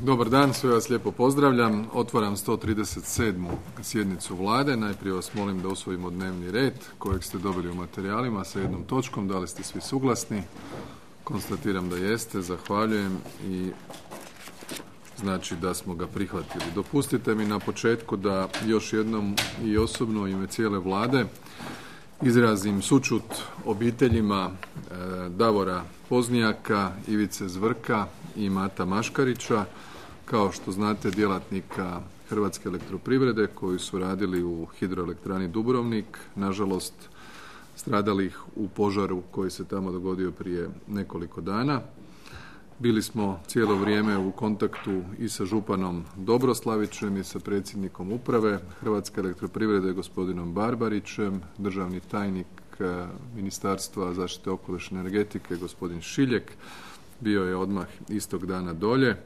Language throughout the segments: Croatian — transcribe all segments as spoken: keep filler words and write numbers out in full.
Dobar dan, sve vas lijepo pozdravljam. Otvaram sto trideset sedmu sjednicu vlade. Najprije vas molim da usvojimo dnevni red kojeg ste dobili u materijalima sa jednom točkom. Da li ste svi suglasni? Konstatiram da jeste, zahvaljujem i znači da smo ga prihvatili. Dopustite mi na početku da još jednom i osobno u ime cijele vlade izrazim sućut obiteljima Davora Poznijaka, Ivice Zvrka i Mata Maškarića, kao što znate djelatnika Hrvatske elektroprivrede koji su radili u hidroelektrani Dubrovnik, nažalost stradalih u požaru koji se tamo dogodio prije nekoliko dana. Bili smo cijelo vrijeme u kontaktu i sa županom Dobroslavićem i sa predsjednikom uprave Hrvatske elektroprivrede gospodinom Barbarićem, državni tajnik Ministarstva zaštite okoliša i energetike gospodin Šiljek bio je odmah istog dana dolje.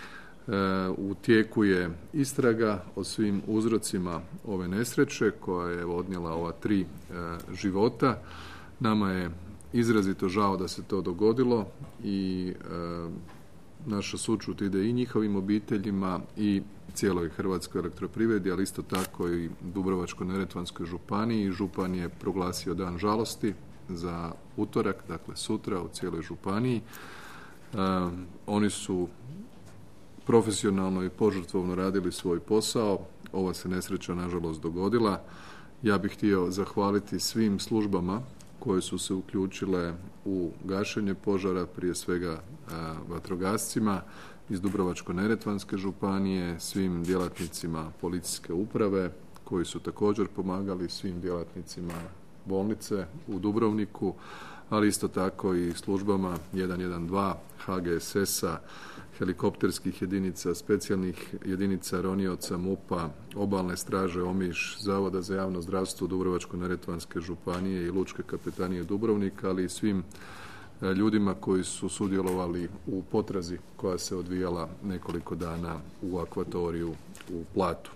U tijeku je istraga o svim uzrocima ove nesreće koja je odnijela ova tri života. Nama je izrazito žao da se to dogodilo i e, naša sućut ide i njihovim obiteljima i cijeloj Hrvatskoj elektroprivredi, ali isto tako i Dubrovačko-neretvanskoj županiji. Župan je proglasio dan žalosti za utorak, dakle sutra u cijeloj županiji. E, oni su profesionalno i požrtvovno radili svoj posao. Ova se nesreća nažalost dogodila. Ja bih htio zahvaliti svim službama koje su se uključile u gašenje požara, prije svega a, vatrogascima iz Dubrovačko-neretvanske županije, svim djelatnicima policijske uprave koji su također pomagali, svim djelatnicima bolnice u Dubrovniku, ali isto tako i službama jedan jedan dva, H G S S-a, helikopterskih jedinica, specijalnih jedinica ronioca MUP-a, obalne straže Omiš, Zavoda za javno zdravstvo Dubrovačko-neretvanske županije i Lučke kapetanije Dubrovnika, ali i svim ljudima koji su sudjelovali u potrazi koja se odvijala nekoliko dana u akvatoriju u Platu.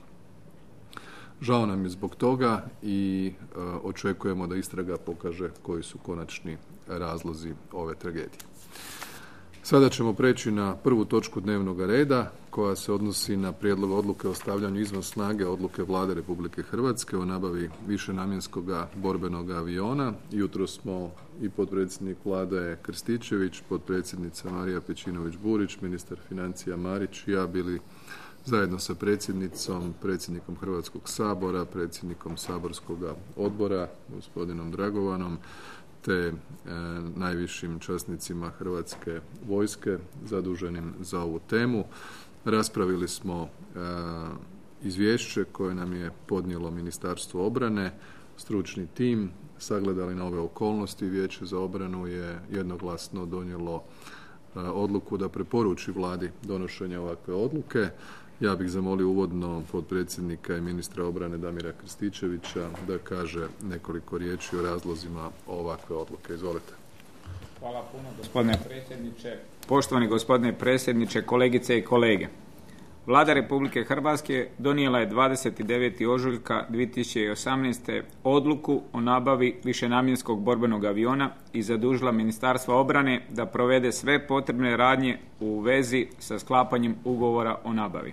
Žao nam je zbog toga i e, očekujemo da istraga pokaže koji su konačni razlozi ove tragedije. Sada ćemo preći na prvu točku dnevnog reda koja se odnosi na prijedlog odluke o stavljanju izvan snage odluke Vlade Republike Hrvatske o nabavi višenamjenskog borbenog aviona. Jutros smo i potpredsjednik Vlade Krstičević, potpredsjednica Marija Pejčinović-Burić, ministar financija Marić i ja bili zajedno sa predsjednicom, predsjednikom Hrvatskog sabora, predsjednikom saborskog odbora, gospodinom Dragovanom, te e, najvišim časnicima Hrvatske vojske zaduženim za ovu temu. Raspravili smo e, izvješće koje nam je podnijelo Ministarstvo obrane, stručni tim, sagledali nove okolnosti. Vijeće za obranu je jednoglasno donijelo e, odluku da preporuči Vladi donošenje ovakve odluke. Ja bih zamolio uvodno potpredsjednika i ministra obrane Damira Krstičevića da kaže nekoliko riječi o razlozima ovakve odluke. Izvolite. Hvala puno gospodine predsjedniče. Poštovani gospodine predsjedniče, kolegice i kolege. Vlada Republike Hrvatske donijela je dvadeset devetog ožujka dvije tisuće osamnaeste. odluku o nabavi višenamjenskog borbenog aviona i zadužila Ministarstvo obrane da provede sve potrebne radnje u vezi sa sklapanjem ugovora o nabavi.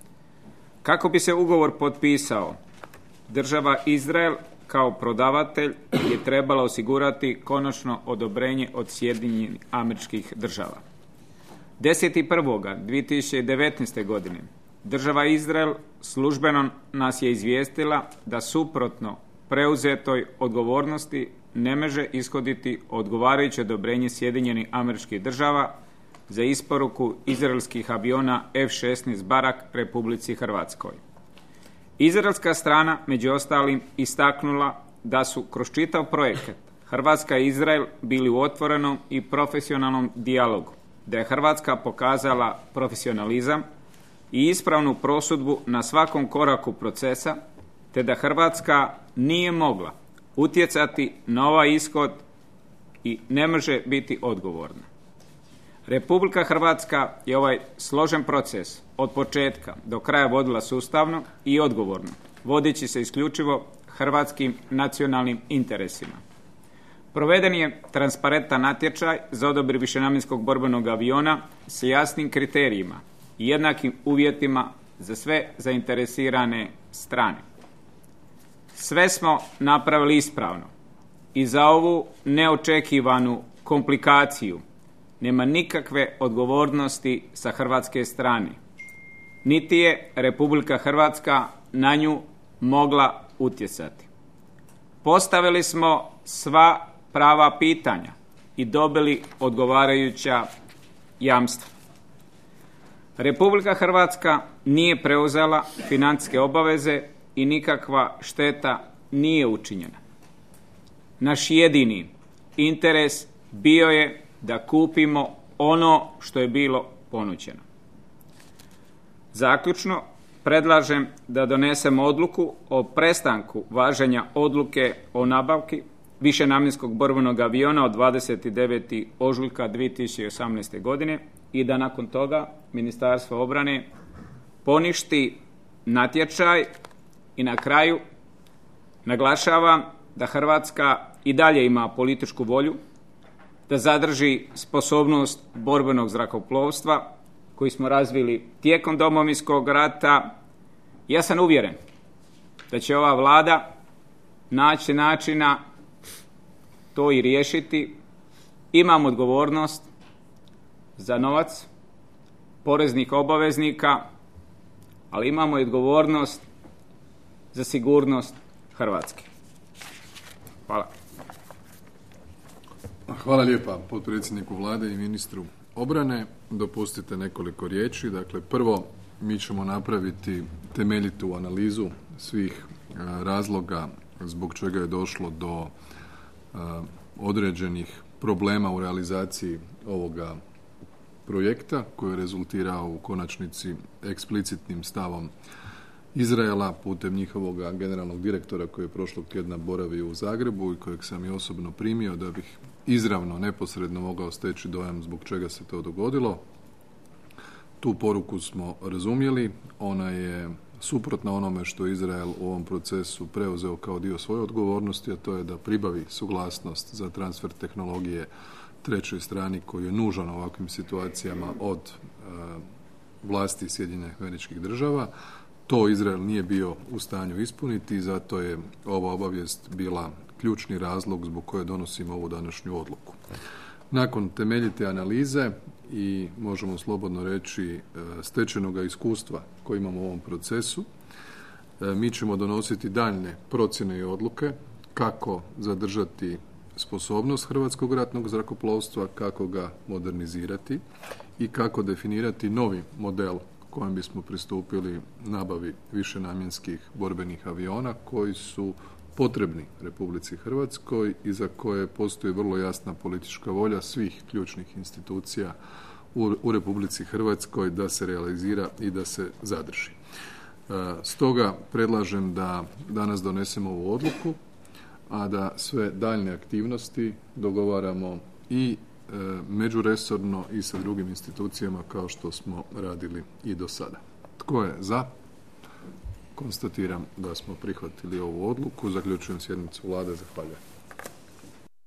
Kako bi se ugovor potpisao, država Izrael kao prodavatelj je trebala osigurati konačno odobrenje od Sjedinjenih Američkih Država. desetog prvog dvije tisuće devetnaeste. godine država Izrael službeno nas je izvijestila da suprotno preuzetoj odgovornosti ne može ishoditi odgovarajuće odobrenje Sjedinjenih Američkih Država za isporuku izraelskih aviona F šesnaest Barak Republici Hrvatskoj. Izraelska strana među ostalim istaknula da su kroz čitav projekat Hrvatska i Izrael bili u otvorenom i profesionalnom dijalogu, da je Hrvatska pokazala profesionalizam i ispravnu prosudbu na svakom koraku procesa, te da Hrvatska nije mogla utjecati na ovaj ishod i ne može biti odgovorna. Republika Hrvatska je ovaj složen proces od početka do kraja vodila sustavno i odgovorno, vodeći se isključivo hrvatskim nacionalnim interesima. Proveden je transparentan natječaj za odabir višenamjenskog borbenog aviona s jasnim kriterijima i jednakim uvjetima za sve zainteresirane strane. Sve smo napravili ispravno i za ovu neočekivanu komplikaciju nema nikakve odgovornosti sa hrvatske strane, niti je Republika Hrvatska na nju mogla utjecati. Postavili smo sva prava pitanja i dobili odgovarajuća jamstva. Republika Hrvatska nije preuzela financijske obaveze i nikakva šteta nije učinjena. Naš jedini interes bio je da kupimo ono što je bilo ponuđeno. Zaključno, predlažem da donesemo odluku o prestanku važenja odluke o nabavki višenamjenskog borbenog aviona od dvadeset devetog ožujka dvije tisuće osamnaeste. godine i da nakon toga Ministarstvo obrane poništi natječaj i na kraju naglašavam da Hrvatska i dalje ima političku volju da zadrži sposobnost borbenog zrakoplovstva koji smo razvili tijekom Domovinskog rata. Ja sam uvjeren da će ova Vlada naći načina to i riješiti. Imam odgovornost za novac poreznih obaveznika, ali imamo i odgovornost za sigurnost Hrvatske. Hvala. Hvala lijepa potpredsjedniku Vlade i ministru obrane. Dopustite nekoliko riječi. Dakle, prvo, mi ćemo napraviti temeljitu analizu svih razloga zbog čega je došlo do određenih problema u realizaciji ovoga projekta koji je rezultirao u konačnici eksplicitnim stavom Izraela putem njihovog generalnog direktora koji je prošlog tjedna boravio u Zagrebu i kojeg sam i osobno primio da bih izravno, neposredno mogao steći dojam zbog čega se to dogodilo. Tu poruku smo razumjeli, ona je suprotna onome što Izrael u ovom procesu preuzeo kao dio svoje odgovornosti, a to je da pribavi suglasnost za transfer tehnologije trećoj strani koji je nužan u ovakvim situacijama od e, vlasti Sjedinjenih Američkih Država. To Izrael nije bio u stanju ispuniti i zato je ova obavijest bila ključni razlog zbog koje donosimo ovu današnju odluku. Nakon temeljite analize i možemo slobodno reći stečenoga iskustva koje imamo u ovom procesu, mi ćemo donositi daljne procjene i odluke kako zadržati sposobnost Hrvatskog ratnog zrakoplovstva, kako ga modernizirati i kako definirati novi model kojem bismo pristupili nabavi višenamjenskih borbenih aviona koji su potrebni Republici Hrvatskoj i za koje postoji vrlo jasna politička volja svih ključnih institucija u, u Republici Hrvatskoj da se realizira i da se zadrži. Stoga predlažem da danas donesemo ovu odluku, a da sve daljne aktivnosti dogovaramo i međuresorno i sa drugim institucijama kao što smo radili i do sada. Tko je za? Konstatiram da smo prihvatili ovu odluku. Zaključujem sjednicu Vlade. Zahvaljujem.